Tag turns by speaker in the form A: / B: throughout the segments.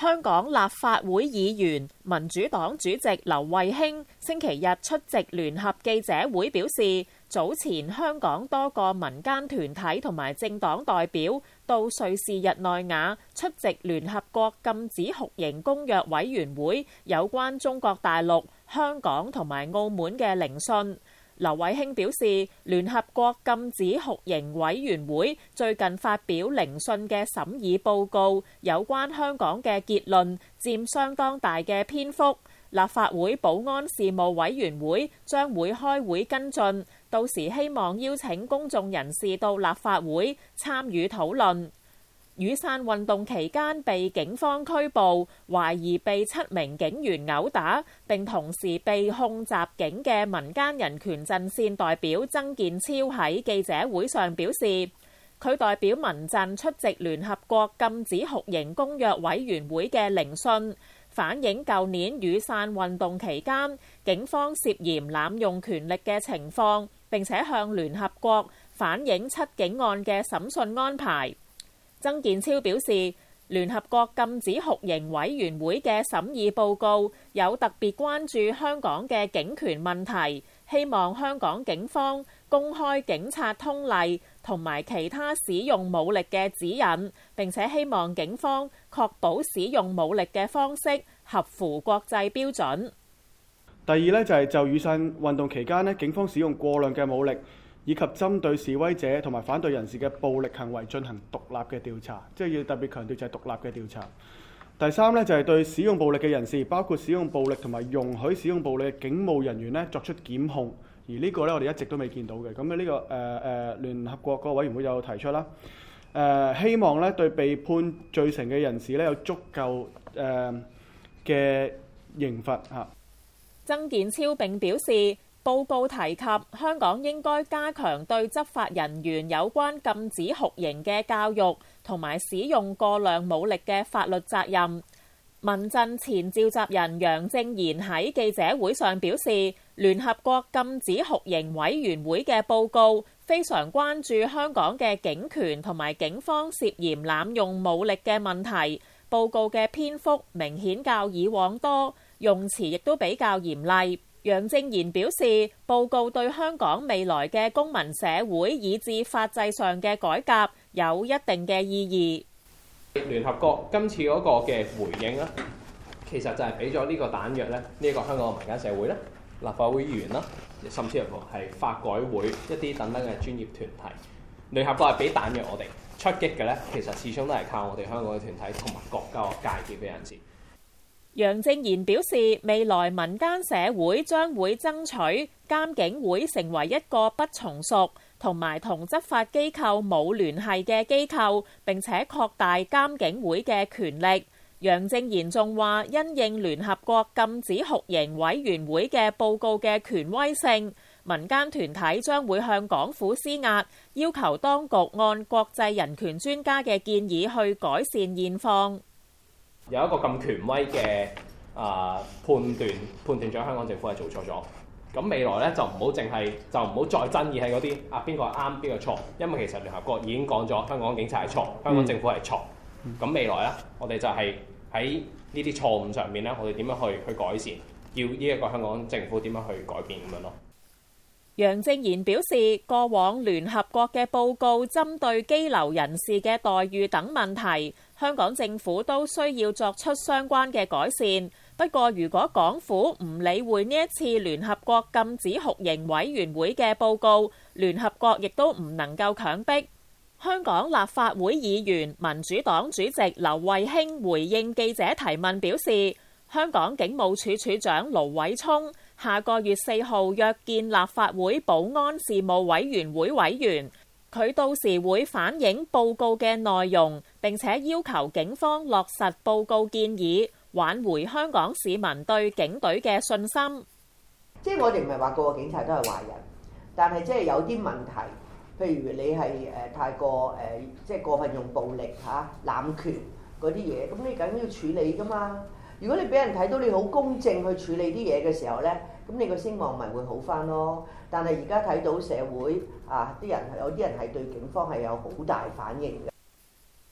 A: 香港立法會議員民主黨主席劉慧卿星期日出席聯合記者會表示，早前香港多個民間團體同埋政黨代表到瑞士日內瓦出席聯合國禁止酷刑公約委員會有關中國大陸、香港同埋澳門嘅聆訊。劉慧卿表示，聯合國禁止酷刑委員會最近發表聆訊嘅審議報告，有關香港嘅結論佔相當大嘅篇幅。立法會保安事務委員會將會開會跟進，到時希望邀請公眾人士到立法會參與討論。雨傘運動期間被警方拘捕，懷疑被7名警員毆打，並同時被控襲警嘅民間人權陣線代表曾健超喺記者會上表示，佢代表民陣出席聯合國禁止酷刑公約委員會嘅聆訊，反映舊年雨傘運動期間警方涉嫌濫用權力嘅情況，並且向聯合國反映7警案嘅審訊安排。曾健超表示，聯合國禁止酷刑委員會嘅審議報告有特別關注香港嘅警權問題，希望香港警方公開警察通例同埋其他使用武力嘅指引，並且希望警方確保使用武力嘅方式合乎國際標準。
B: 第二呢，就係就雨傘運動期間警方使用過量嘅武力，以及針對示威者同埋反對人士嘅暴力行為進行獨立嘅調查，即係要特別強調就係獨立嘅調查。第三呢，就係對使用暴力嘅人士，包括使用暴力同埋容許使用暴力嘅警務人員作出檢控，而呢個呢，我哋一直都未見到嘅。咁呢個聯合國嗰個委員會有提出啦，希望呢對被判罪成嘅人士呢有足夠嘅刑罰嚇。
A: 曾健超並表示，報告提及香港應該加強對執法人員有關禁止酷刑嘅教育，同埋使用過量武力嘅法律責任。民陣前召集人楊正賢喺記者會上表示，聯合國禁止酷刑委員會嘅報告非常關注香港嘅警權同埋警方涉嫌濫用武力嘅問題。報告嘅篇幅明顯較以往多，用詞亦都比較嚴厲。楊正賢表示，報告對香港未來嘅公民社會以至法制上嘅改革有一定嘅意義。
C: 聯合國今次嗰個嘅回應咧，其實就係俾咗呢個彈藥咧，呢個香港嘅民間社會咧、立法會議員啦，甚至乎係法改會一啲等等嘅專業團體。聯合國係俾彈藥我哋出擊嘅咧，其實始終都係靠我哋香港嘅團體同埋各個界別嘅人士。
A: 楊正賢表示，未來民間社會將會爭取監警會成為一個不從屬同埋同執法機構冇聯繫嘅機構，並且擴大監警會嘅權力。楊正賢仲話，因應聯合國禁止酷刑委員會嘅報告嘅權威性，民間團體將會向港府施壓，要求當局按國際人權專家嘅建議去改善現況。
C: 有一個咁權威嘅判斷咗香港政府係做錯咗。咁未來咧就唔好再爭議係嗰啲邊個係啱邊個錯，因為其實聯合國已經講咗香港警察係錯，香港政府係錯。咁未來咧，我哋就係喺呢啲錯誤上面咧，我哋點樣去改善，要呢一個香港政府點樣去改變咁樣咯。
A: 楊正賢表示，過往聯合國嘅報告針對羈留人士嘅待遇等問題，香港政府都需要作出相關嘅改善。不過，如果港府唔理會呢一次聯合國禁止酷刑委員會嘅報告，聯合國亦都唔能夠強迫。香港立法會議員民主黨主席劉慧卿回應記者提問表示，香港警務處處長盧偉聰下個月4號約見立法會保安事務委員會委員，佢到時會反映報告嘅內容，並且要求警方落實報告建議，挽回香港市民對警隊嘅信心。
D: 即係我哋唔係話個個警察都係壞人，但係即係有啲問題，譬如你係太過即係過分用暴力濫權嗰啲嘢，咁你梗要處理㗎嘛。如果你俾人睇到你好公正去處理啲嘢嘅時候呢，咁你個聲望咪會好返咯。但係而家睇到社會有啲人係對警方係有好大反應嘅。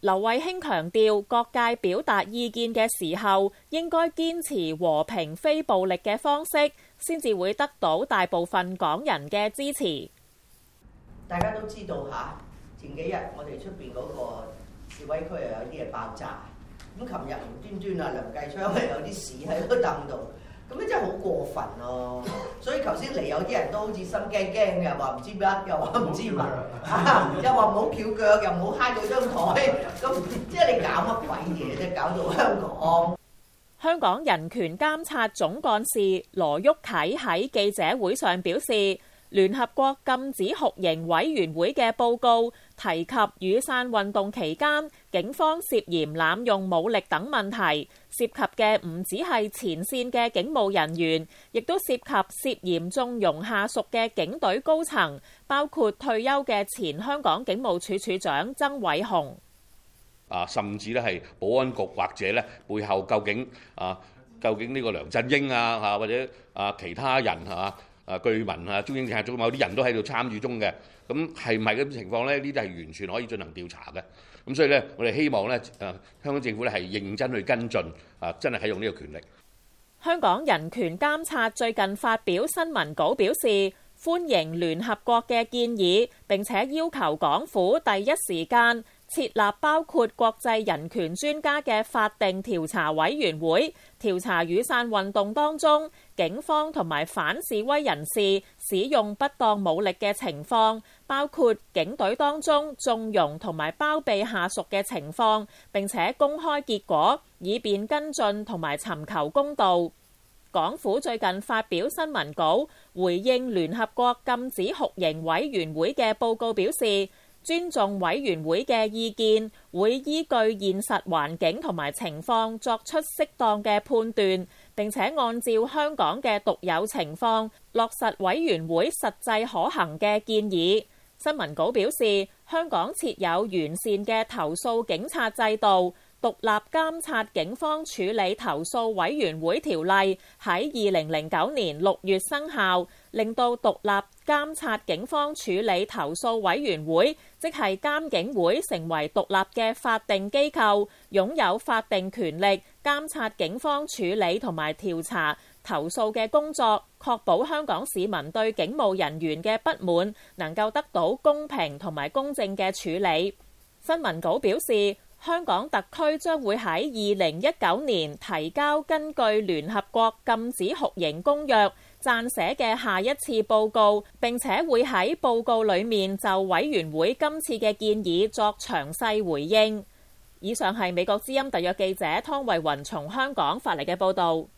A: 劉慧卿強調，各界表達意見嘅時候，應該堅持和平非暴力嘅方式，先至會得到大部分港人嘅支持。
D: 大家都知道嚇，前幾日我哋出邊嗰個示威區又有啲嘢爆炸，咁琴日無端端啊梁繼昌係有啲屎喺個凳度。咁咧真係好過分咯，所以頭先嚟有啲人都好似心驚驚嘅，話唔知乜，又話唔知乜，又話唔好翹腳，又唔好揩到張台，咁即係你搞乜鬼嘢啫？搞到香港。
A: 香港人權監察總幹事羅旭啟喺記者會上表示，聯合國禁止酷刑委員會嘅報告提及雨傘運動期間警方涉嫌濫用武力等問題，涉及嘅唔止係前線嘅警務人員，亦都涉及涉嫌縱容下屬嘅警隊高層，包括退休嘅前香港警務處處長曾偉雄。
E: 甚至咧係保安局或者咧背後究竟呢個梁振英或者其他人據聞中英政客中某啲人都喺度參與中嘅，咁係唔係咁情況呢？呢啲係完全可以進行調查嘅。咁所以呢，我哋希望呢，香港政府咧係認真去跟進，真係啟用呢個權力。
A: 香港人權監察最近發表新聞稿表示，歡迎聯合國嘅建議，並且要求港府第一時間設立包括國際人權專家嘅法定調查委員會，調查雨傘運動當中警方同埋反示威人士使用不當武力嘅情況，包括警隊當中縱容同埋包庇下屬嘅情況，並且公開結果，以便跟進同埋尋求公道。港府最近發表新聞稿，回應聯合國禁止酷刑委員會嘅報告，表示尊重委員會嘅意見，會依據現實環境同埋情況作出適當嘅判斷，並且按照香港嘅獨有情況落實委員會實際可行嘅建議。新聞稿表示，香港設有完善嘅投訴警察制度，獨立監察警方處理投訴委員會條例喺2009年6月生效，令到獨立監察警方處理投訴委員會，即係監警會，成為獨立嘅法定機構，擁有法定權力監察警方處理同埋調查投訴嘅工作，確保香港市民對警務人員嘅不滿能夠得到公平同埋公正嘅處理。新聞稿表示，香港特區將會喺2019年提交根據聯合國禁止酷刑公約撰寫嘅下一次報告，並且會喺報告裡面就委員會今次嘅建議作詳細回應。以上係美國之音特約記者湯慧雲從香港發嚟嘅報導。